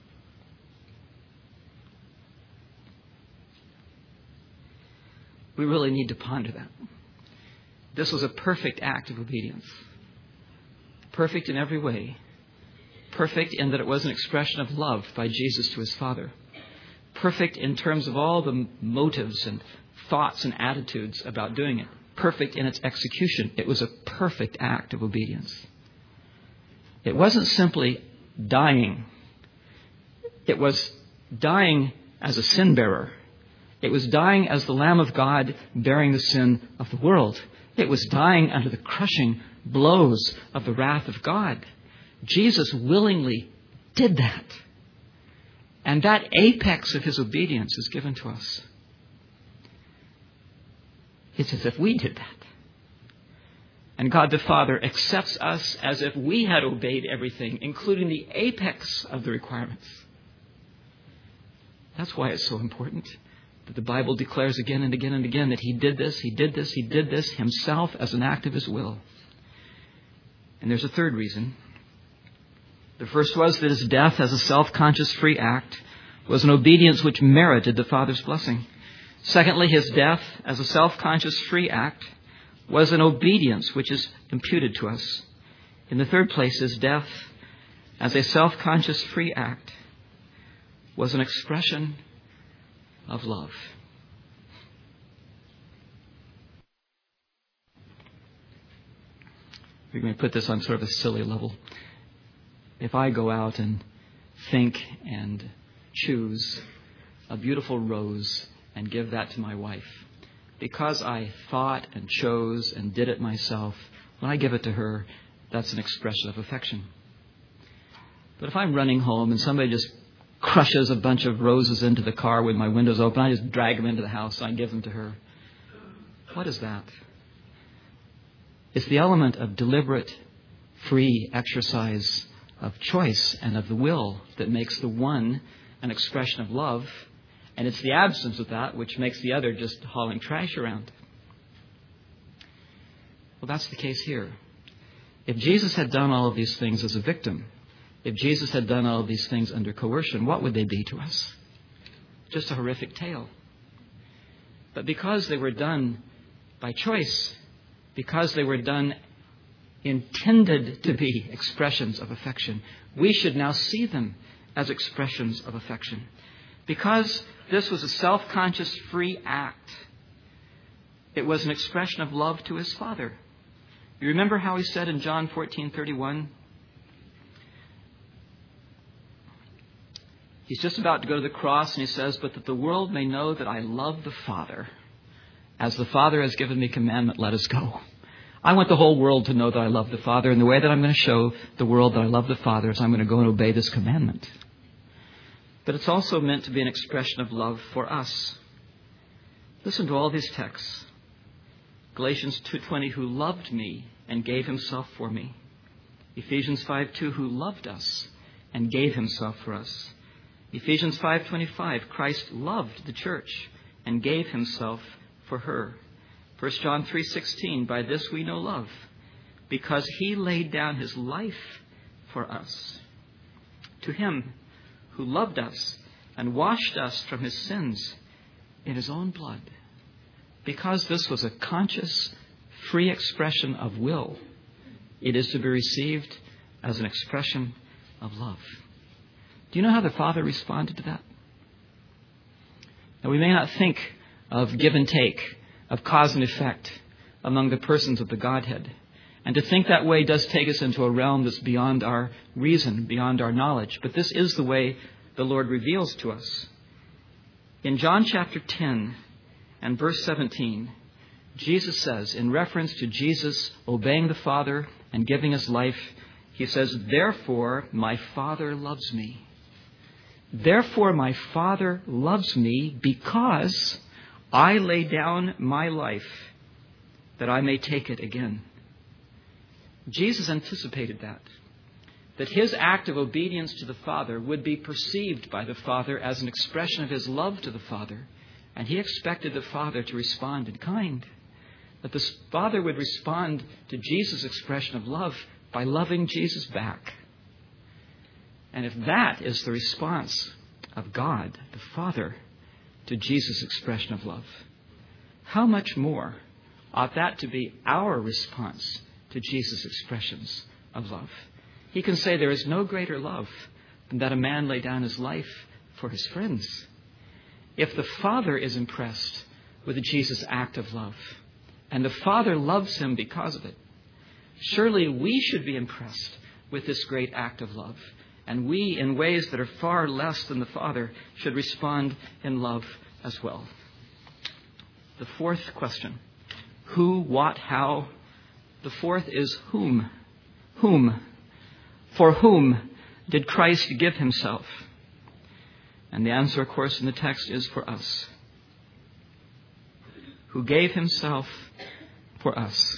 We really need to ponder that. This was a perfect act of obedience. Perfect in every way. Perfect in that it was an expression of love by Jesus to his Father. Perfect in terms of all the motives and thoughts and attitudes about doing it. Perfect in its execution. It was a perfect act of obedience. It wasn't simply dying. It was dying as a sin bearer. It was dying as the Lamb of God bearing the sin of the world. It was dying under the crushing blows of the wrath of God. Jesus willingly did that. And that apex of his obedience is given to us. It's as if we did that. And God the Father accepts us as if we had obeyed everything, including the apex of the requirements. That's why it's so important that the Bible declares again and again and again that he did this himself as an act of his will. And there's a third reason. The first was that his death as a self-conscious free act was an obedience which merited the Father's blessing. Secondly, his death as a self-conscious free act was an obedience which is imputed to us. In the third place, his death as a self-conscious free act was an expression of love. We're going to put this on sort of a silly level. If I go out and think and choose a beautiful rose and give that to my wife, because I thought and chose and did it myself, when I give it to her, that's an expression of affection. But if I'm running home and somebody just crushes a bunch of roses into the car with my windows open, I just drag them into the house and I give them to her. What is that? It's the element of deliberate, free exercise of choice and of the will that makes the one an expression of love. And it's the absence of that which makes the other just hauling trash around. Well, that's the case here. If Jesus had done all of these things as a victim, if Jesus had done all of these things under coercion, what would they be to us? Just a horrific tale. But because they were done by choice because they were done intended to be expressions of affection, we should now see them as expressions of affection. Because this was a self-conscious, free act, it was an expression of love to his Father. You remember how he said in John 14:31? He's just about to go to the cross, and he says, "But that the world may know that I love the Father. As the Father has given me commandment, let us go." I want the whole world to know that I love the Father, and the way that I'm going to show the world that I love the Father is I'm going to go and obey this commandment. But it's also meant to be an expression of love for us. Listen to all these texts. Galatians 2:20, who loved me and gave himself for me. Ephesians 5:2, who loved us and gave himself for us. Ephesians 5:25, Christ loved the church and gave himself for her. 1 John 3:16, by this we know love, because he laid down his life for us. To him who loved us and washed us from his sins in his own blood. Because this was a conscious, free expression of will, it is to be received as an expression of love. Do you know how the Father responded to that? Now, we may not think of give and take, of cause and effect among the persons of the Godhead. And to think that way does take us into a realm that's beyond our reason, beyond our knowledge. But this is the way the Lord reveals to us. In John chapter 10 and verse 17, Jesus says, in reference to Jesus obeying the Father and giving his life, he says, therefore my Father loves me. Therefore my Father loves me because I lay down my life that I may take it again. Jesus anticipated that his act of obedience to the Father would be perceived by the Father as an expression of his love to the Father. And he expected the Father to respond in kind. That the Father would respond to Jesus' expression of love by loving Jesus back. And if that is the response of God, the Father, to Jesus' expression of love, how much more ought that to be our response to Jesus' expressions of love? He can say there is no greater love than that a man lay down his life for his friends. If the Father is impressed with Jesus' act of love, and the Father loves him because of it, surely we should be impressed with this great act of love. And we, in ways that are far less than the Father, should respond in love as well. The fourth question, who, what, how? The fourth is whom. Whom? For whom did Christ give himself? And the answer, of course, in the text is for us. Who gave himself for us.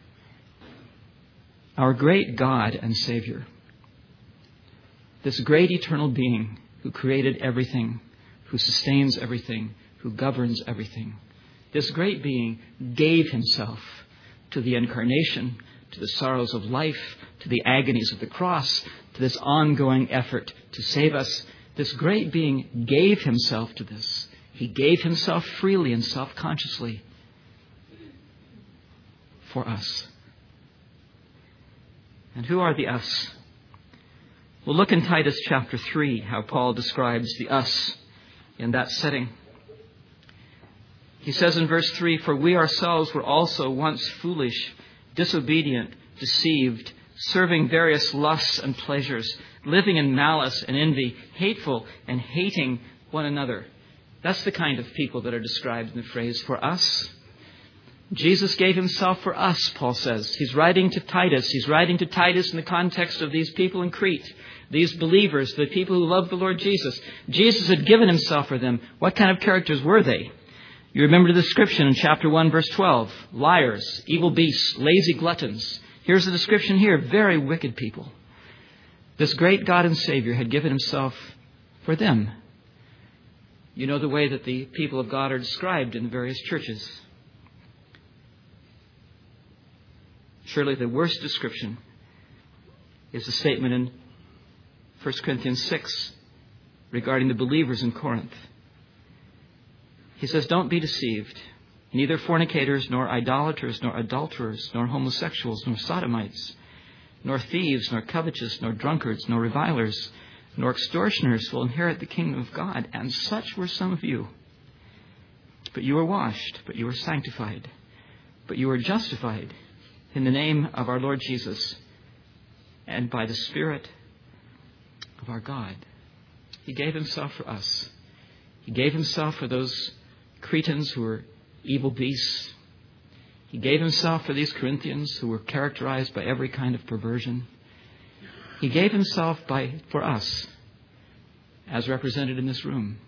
Our great God and Savior. This great eternal being who created everything, who sustains everything, who governs everything. This great being gave himself to the incarnation, to the sorrows of life, to the agonies of the cross, to this ongoing effort to save us. This great being gave himself to this. He gave himself freely and self-consciously for us. And who are the us? We'll look in Titus chapter 3 how Paul describes the us in that setting. He says in verse 3, for we ourselves were also once foolish, disobedient, deceived, serving various lusts and pleasures, living in malice and envy, hateful and hating one another. That's the kind of people that are described in the phrase for us. Jesus gave himself for us, Paul says. He's writing to Titus. He's writing to Titus in the context of these people in Crete, these believers, the people who love the Lord Jesus. Jesus had given himself for them. What kind of characters were they? You remember the description in chapter 1, verse 12. Liars, evil beasts, lazy gluttons. Here's the description here. Very wicked people. This great God and Savior had given himself for them. You know the way that the people of God are described in the various churches. Surely the worst description is the statement in 1 Corinthians 6 regarding the believers in Corinth. He says, don't be deceived. Neither fornicators, nor idolaters, nor adulterers, nor homosexuals, nor sodomites, nor thieves, nor covetous, nor drunkards, nor revilers, nor extortioners will inherit the kingdom of God. And such were some of you. But you were washed, but you were sanctified, but you were justified in the name of our Lord Jesus and by the Spirit of our God. He gave himself for us. He gave himself for those Cretans who were evil beasts. He gave himself for these Corinthians who were characterized by every kind of perversion. He gave himself for us, as represented in this room.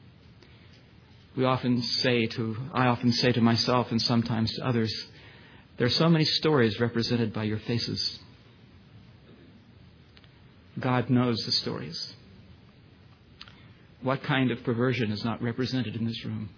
I often say to myself and sometimes to others, there are so many stories represented by your faces. God knows the stories. What kind of perversion is not represented in this room?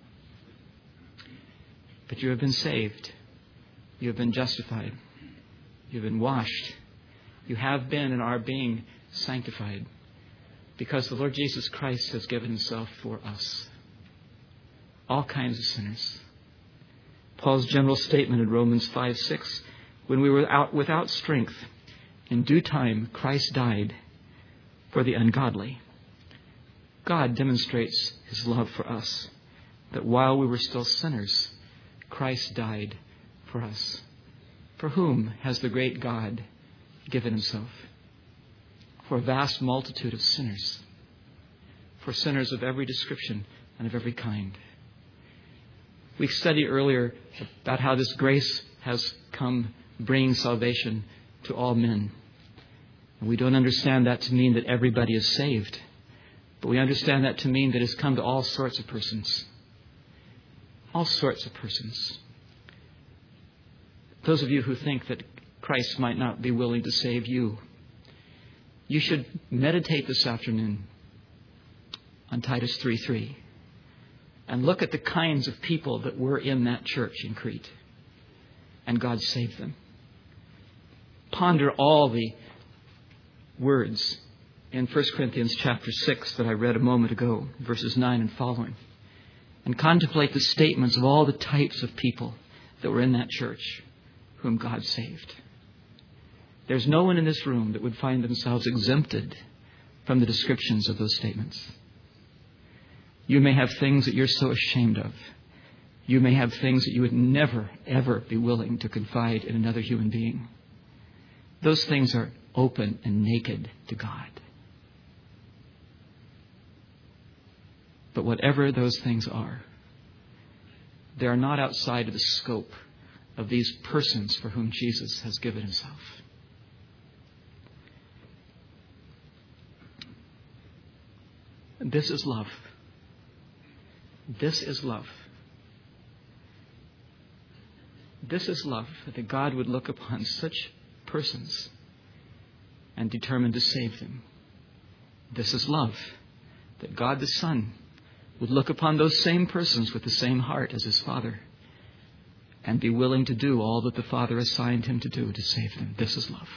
But you have been saved. You have been justified. You have been washed. You have been and are being sanctified because the Lord Jesus Christ has given himself for us. All kinds of sinners. Paul's general statement in Romans 5:6, when we were without strength, in due time Christ died for the ungodly. God demonstrates his love for us, that while we were still sinners, Christ died for us. For whom has the great God given himself? For a vast multitude of sinners. For sinners of every description and of every kind. We studied earlier about how this grace has come bringing salvation to all men. And we don't understand that to mean that everybody is saved. But we understand that to mean that it's come to all sorts of persons. All sorts of persons. Those of you who think that Christ might not be willing to save you, you should meditate this afternoon on Titus 3:3 and look at the kinds of people that were in that church in Crete. And God saved them. Ponder all the words in 1 Corinthians chapter 6 that I read a moment ago, verses 9 and following. And contemplate the statements of all the types of people that were in that church whom God saved. There's no one in this room that would find themselves exempted from the descriptions of those statements. You may have things that you're so ashamed of. You may have things that you would never, ever be willing to confide in another human being. Those things are open and naked to God. But whatever those things are, they are not outside of the scope of these persons for whom Jesus has given himself. This is love. This is love. This is love, that God would look upon such persons and determine to save them. This is love, that God the Son would look upon those same persons with the same heart as his Father and be willing to do all that the Father assigned him to do to save them. This is love.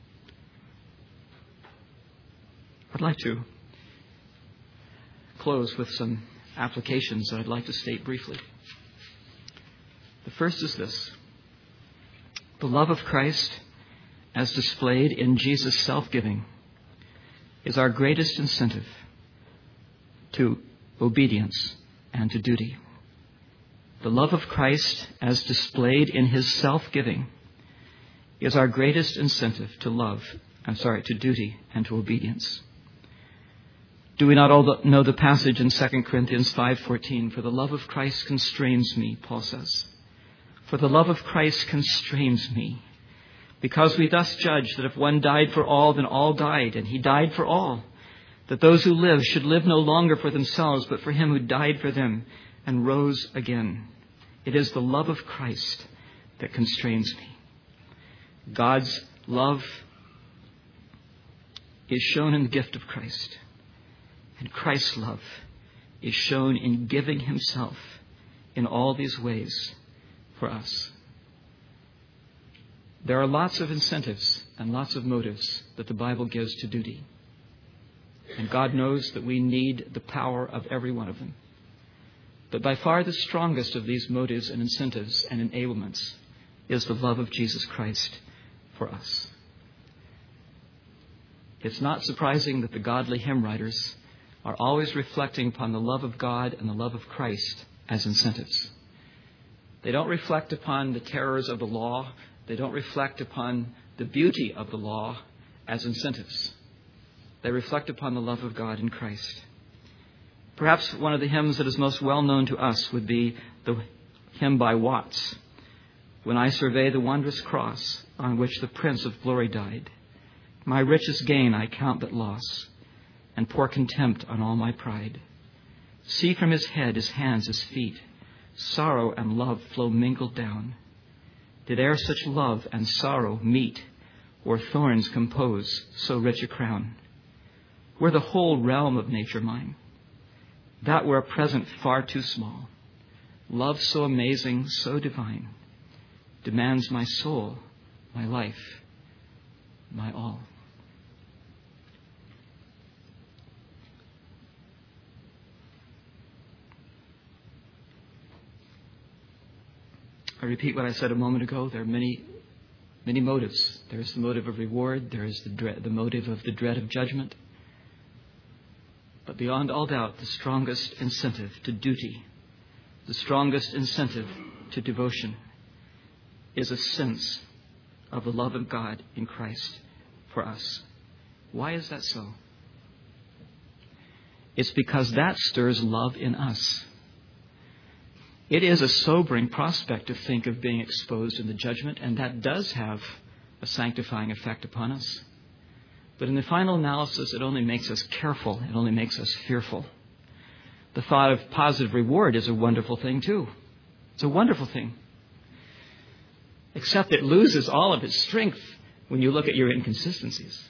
I'd like to close with some applications that I'd like to state briefly. The first is this. The love of Christ, as displayed in Jesus' self-giving, is our greatest incentive to obedience and to duty. The love of Christ, as displayed in his self-giving, is our greatest incentive to duty and to obedience. Do we not all know the passage in 2 Corinthians 5:14? For the love of Christ constrains me, Paul says. For the love of Christ constrains me, because we thus judge that if one died for all, then all died, and he died for all, that those who live should live no longer for themselves, but for him who died for them and rose again. It is the love of Christ that constrains me. God's love is shown in the gift of Christ. And Christ's love is shown in giving himself in all these ways for us. There are lots of incentives and lots of motives that the Bible gives to duty. And God knows that we need the power of every one of them. But by far the strongest of these motives and incentives and enablements is the love of Jesus Christ for us. It's not surprising that the godly hymn writers are always reflecting upon the love of God and the love of Christ as incentives. They don't reflect upon the terrors of the law. They don't reflect upon the beauty of the law as incentives. They reflect upon the love of God in Christ. Perhaps one of the hymns that is most well known to us would be the hymn by Watts, "When I survey the wondrous cross on which the Prince of Glory died, my richest gain I count but loss, and pour contempt on all my pride. See from his head, his hands, his feet, sorrow and love flow mingled down. Did e'er such love and sorrow meet, or thorns compose so rich a crown? Were the whole realm of nature mine, that were a present far too small. Love so amazing, so divine, demands my soul, my life, my all." I repeat what I said a moment ago. There are many motives. There is the motive of reward. There is the motive of the dread of judgment. But beyond all doubt, the strongest incentive to duty, the strongest incentive to devotion, is a sense of the love of God in Christ for us. Why is that so? It's because that stirs love in us. It is a sobering prospect to think of being exposed in the judgment, and that does have a sanctifying effect upon us. But in the final analysis, it only makes us careful. It only makes us fearful. The thought of positive reward is a wonderful thing, too. It's a wonderful thing. Except it loses all of its strength when you look at your inconsistencies.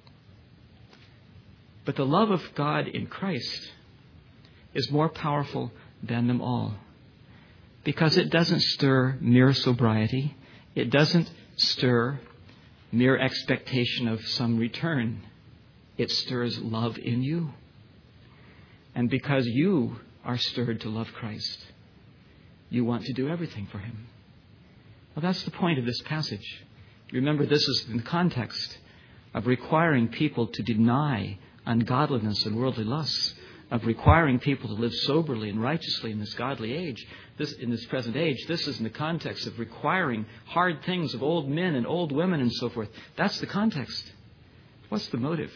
But the love of God in Christ is more powerful than them all, because it doesn't stir mere sobriety. It doesn't stir mere expectation of some return. It stirs love in you. And because you are stirred to love Christ, you want to do everything for him. Well, that's the point of this passage. Remember, this is in the context of requiring people to deny ungodliness and worldly lusts, of requiring people to live soberly and righteously in this godly age, in this present age. This is in the context of requiring hard things of old men and old women and so forth. That's the context. What's the motive?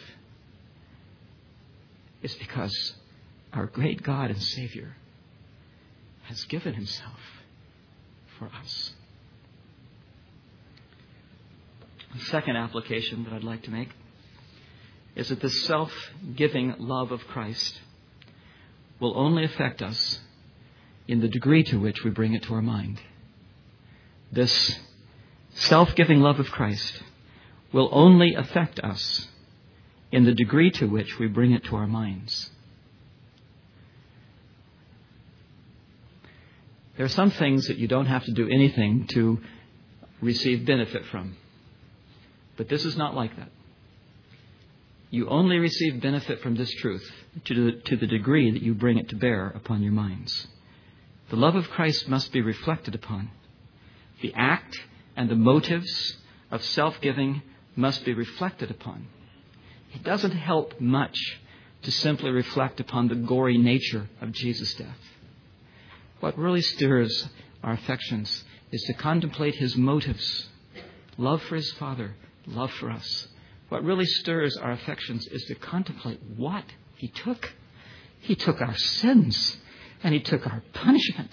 It's because our great God and Savior has given himself for us. The second application that I'd like to make is that the self-giving love of Christ will only affect us in the degree to which we bring it to our mind. This self-giving love of Christ will only affect us in the degree to which we bring it to our minds. There are some things that you don't have to do anything to receive benefit from. But this is not like that. You only receive benefit from this truth to the degree that you bring it to bear upon your minds. The love of Christ must be reflected upon. The act and the motives of self-giving must be reflected upon. It doesn't help much to simply reflect upon the gory nature of Jesus' death. What really stirs our affections is to contemplate his motives, love for his Father, love for us. What really stirs our affections is to contemplate what he took. He took our sins and he took our punishment.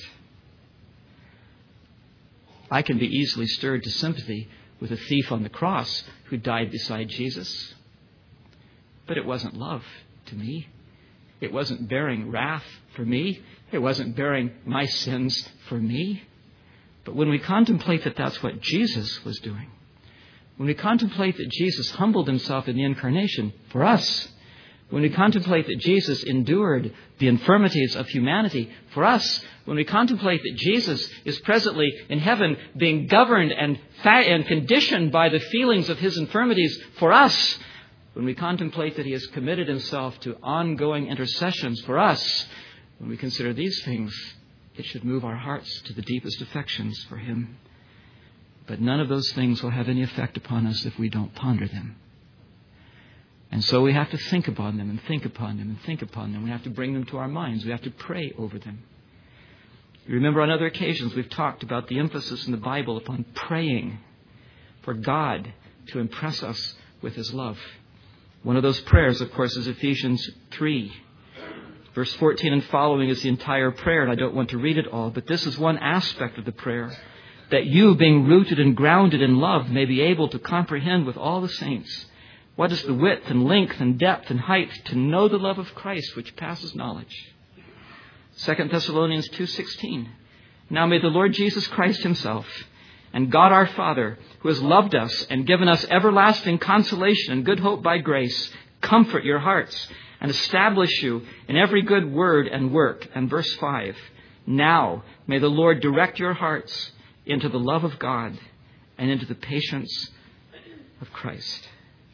I can be easily stirred to sympathy with a thief on the cross who died beside Jesus. But it wasn't love to me. It wasn't bearing wrath for me. It wasn't bearing my sins for me. But when we contemplate that that's what Jesus was doing, when we contemplate that Jesus humbled himself in the incarnation for us, when we contemplate that Jesus endured the infirmities of humanity for us, when we contemplate that Jesus is presently in heaven being governed and conditioned by the feelings of his infirmities for us, when we contemplate that he has committed himself to ongoing intercessions for us, when we consider these things, It should move our hearts to the deepest affections for Him. But none of those things will have any effect upon us if we don't ponder them. And so we have to think upon them and think upon them and think upon them. We have to bring them to our minds. We have to pray over them. You remember on other occasions we've talked about the emphasis in the Bible upon praying for God to impress us with His love. One of those prayers, of course, is Ephesians 3. Verse 14 and following is the entire prayer, and I don't want to read it all, but this is one aspect of the prayer, that you, being rooted and grounded in love, may be able to comprehend with all the saints what is the width and length and depth and height, to know the love of Christ which passes knowledge. 2 Thessalonians 2:16. Now may the Lord Jesus Christ Himself and God our Father, who has loved us and given us everlasting consolation and good hope by grace, comfort your hearts and establish you in every good word and work. And verse 5, now may the Lord direct your hearts into the love of God and into the patience of Christ.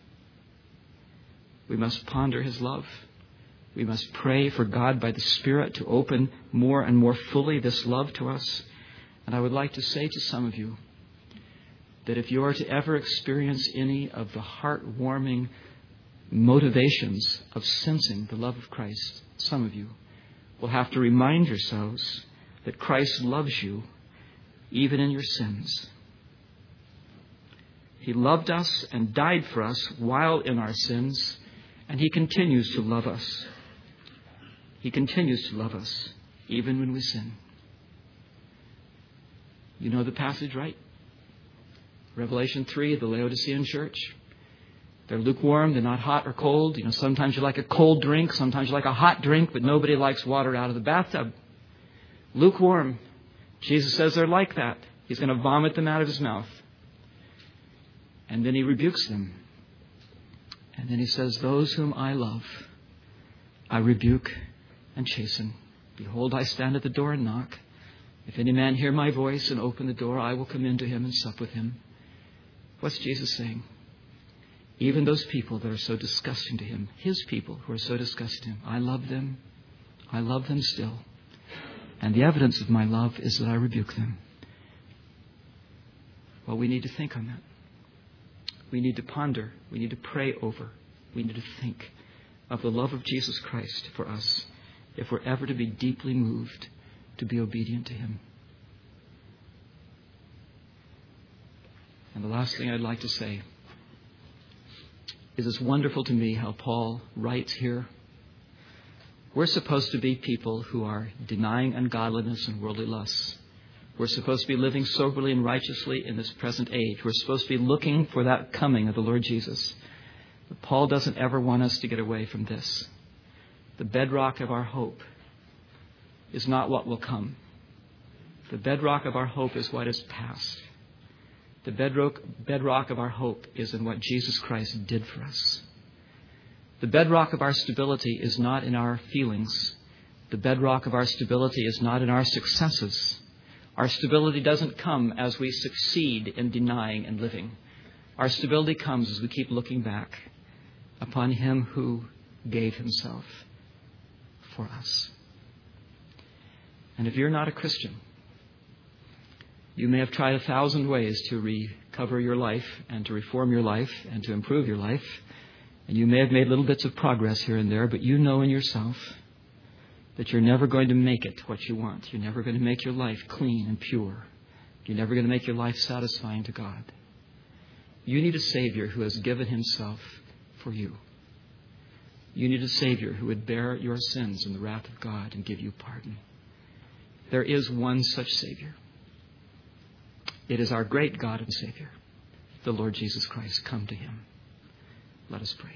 We must ponder His love. We must pray for God by the Spirit to open more and more fully this love to us. And I would like to say to some of you that if you are to ever experience any of the heart-warming motivations of sensing the love of Christ, some of you will have to remind yourselves that Christ loves you even in your sins. He loved us and died for us while in our sins, and He continues to love us. He continues to love us even when we sin. You know the passage, right? Revelation 3, the Laodicean church. They're lukewarm. They're not hot or cold. You know, sometimes you like a cold drink. Sometimes you like a hot drink, but nobody likes water out of the bathtub. Lukewarm. Jesus says they're like that. He's going to vomit them out of His mouth. And then He rebukes them. And then He says, those whom I love, I rebuke and chasten. Behold, I stand at the door and knock. If any man hear my voice and open the door, I will come in to him and sup with him. What's Jesus saying? Even those people that are so disgusting to Him, His people who are so disgusting to Him, I love them. I love them still. And the evidence of my love is that I rebuke them. Well, we need to think on that. We need to ponder. We need to pray over. We need to think of the love of Jesus Christ for us if we're ever to be deeply moved to be obedient to Him. And the last thing I'd like to say is it's wonderful to me how Paul writes here. We're supposed to be people who are denying ungodliness and worldly lusts. We're supposed to be living soberly and righteously in this present age. We're supposed to be looking for that coming of the Lord Jesus. But Paul doesn't ever want us to get away from this. The bedrock of our hope is not what will come. The bedrock of our hope is what is past. The bedrock of our hope is in what Jesus Christ did for us. The bedrock of our stability is not in our feelings. The bedrock of our stability is not in our successes. Our stability doesn't come as we succeed in denying and living. Our stability comes as we keep looking back upon Him who gave Himself for us. And if you're not a Christian, you may have tried 1,000 ways to recover your life and to reform your life and to improve your life. And you may have made little bits of progress here and there, but you know in yourself that you're never going to make it what you want. You're never going to make your life clean and pure. You're never going to make your life satisfying to God. You need a Savior who has given Himself for you. You need a Savior who would bear your sins and the wrath of God and give you pardon. There is one such Savior. It is our great God and Savior, the Lord Jesus Christ. Come to Him. Let us pray.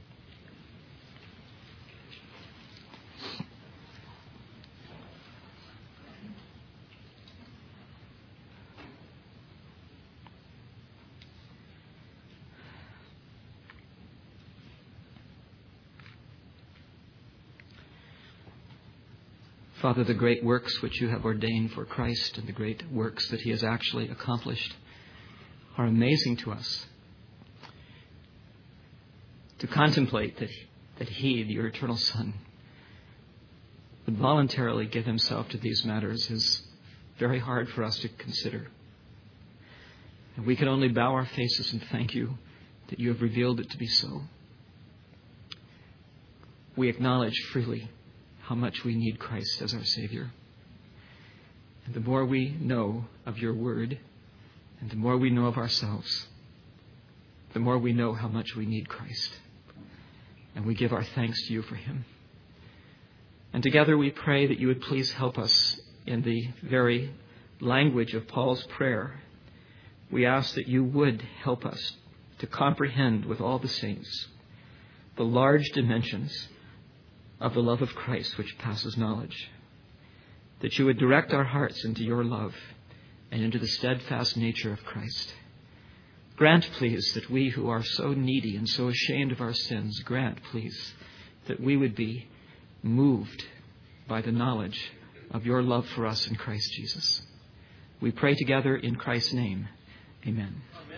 Father, the great works which you have ordained for Christ and the great works that He has actually accomplished are amazing to us. To contemplate that He, the your eternal Son, would voluntarily give himself to these matters is very hard for us to consider. And we can only bow our faces and thank you that you have revealed it to be so. We acknowledge freely how much we need Christ as our Savior. And the more we know of your word, and the more we know of ourselves, the more we know how much we need Christ. And we give our thanks to you for him. And together we pray that you would please help us in the very language of Paul's prayer. We ask that you would help us to comprehend with all the saints the large dimensions of the love of Christ which passes knowledge. That you would direct our hearts into your love and into the steadfast nature of Christ. Grant, please, that we who are so needy and so ashamed of our sins, grant, please, that we would be moved by the knowledge of your love for us in Christ Jesus. We pray together in Christ's name. Amen.